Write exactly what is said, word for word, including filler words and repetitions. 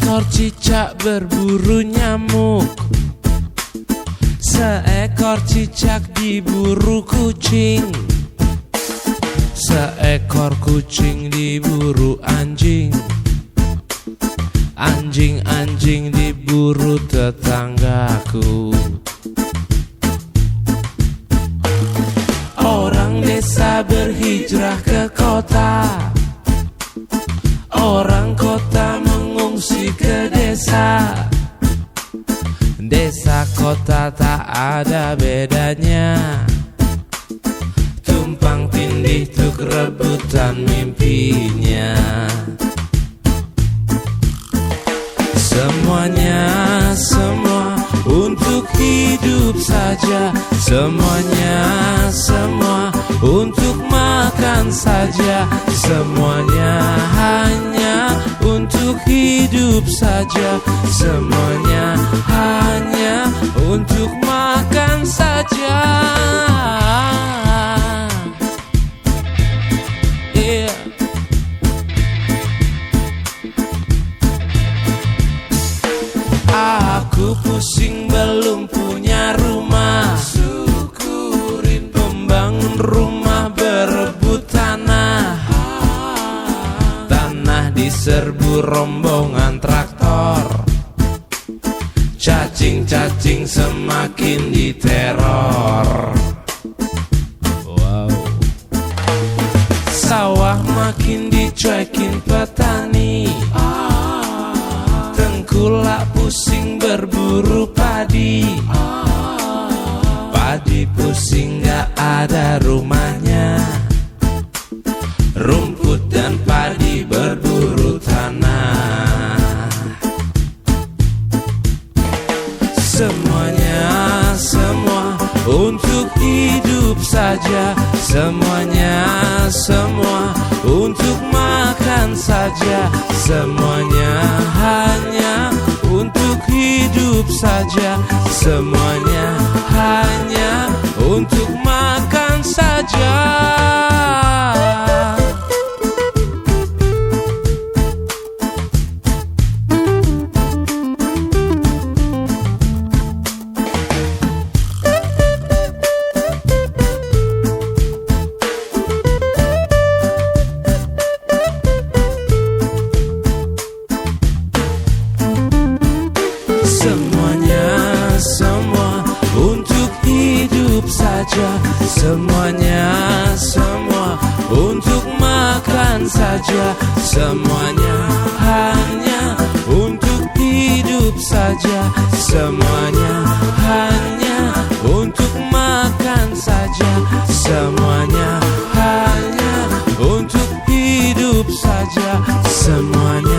Seekor cicak berburu nyamuk, seekor cicak diburu kucing, seekor kucing diburu anjing, anjing-anjing diburu tetanggaku. Orang desa berhijrah ke kota, orang kota mengungsi ke desa. Desa kota tak ada bedanya, tumpang tindih tuk rebutan mimpinya. Semuanya semua untuk hidup saja, semuanya semua untuk makan saja, semuanya hanya untuk hidup saja, semuanya hanya untuk makan saja. Yeah. Aku pusing belum punya rumah, syukurin pembangun rumah berebut tanah. Tanah diserbu rombongan traktor, cacing-cacing semakin diteror. Wow. Sawah makin dicuekin petani, tengkulak pusing berburu padi, padi pusing gak ada rumahnya, rumput dan padi berburu tanah. Semuanya semua untuk hidup saja, semuanya semua untuk makan saja, semuanya hanya untuk hidup saja, semuanya hanya untuk makan saja. Semuanya semua untuk hidup saja, semuanya semua untuk makan saja, semuanya hanya untuk hidup saja, semuanya hanya untuk makan saja, semuanya hanya untuk hidup saja, semuanya